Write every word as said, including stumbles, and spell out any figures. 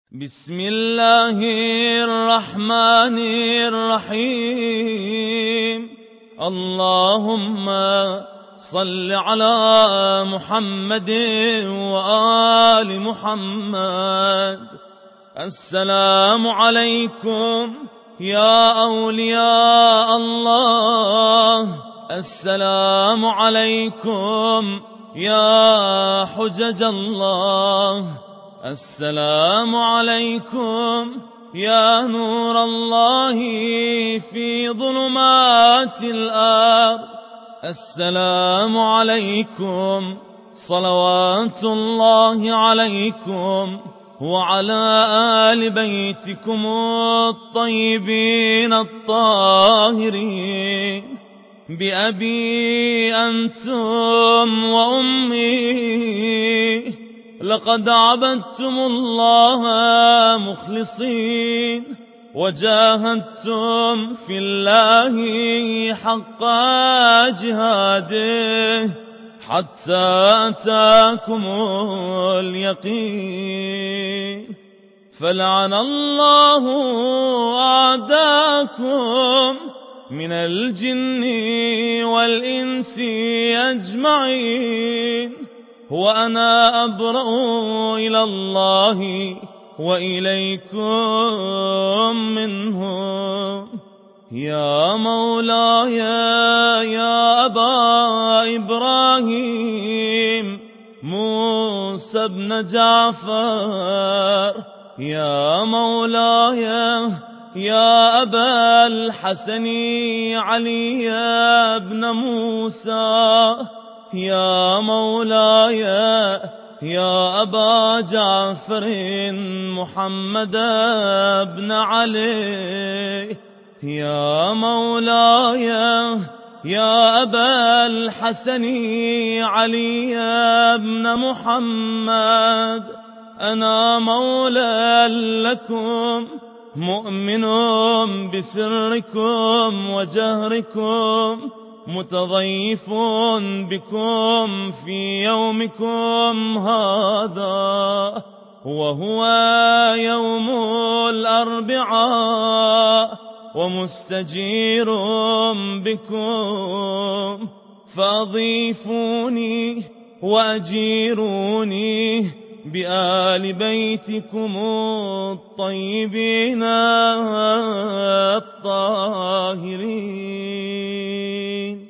بسم الله الرحمن الرحيم. اللهم صل على محمد وآل محمد. السلام عليكم يا أولياء الله، السلام عليكم يا حجج الله، السلام عليكم يا نور الله في ظلمات الأرض، السلام عليكم صلوات الله عليكم وعلى آل بيتكم الطيبين الطاهرين. بأبي أنتم وأمي لقد عبدتم الله مخلصين، وجاهدتم في الله حق جهاده حتى أتاكم اليقين. فلعن الله أعداءكم من الجن والإنس أجمعين، وأنا أبرأ إلى الله وإليكم منهم. يا مولاي يا أبا إبراهيم موسى بن جعفر، يا مولاي يا أبا الحسن علي بن موسى، يا مولاي يا أبا جعفر محمد بن علي، يا مولاي يا أبا الحسن علي بن محمد. أنا مولى لكم مؤمن بسركم وجهركم، متضيف بكم في يومكم هذا، وهو يوم الأربعاء، ومستجير بكم، فأضيفوني وأجيروني بآل بيتكم الطيبين الطاهرين.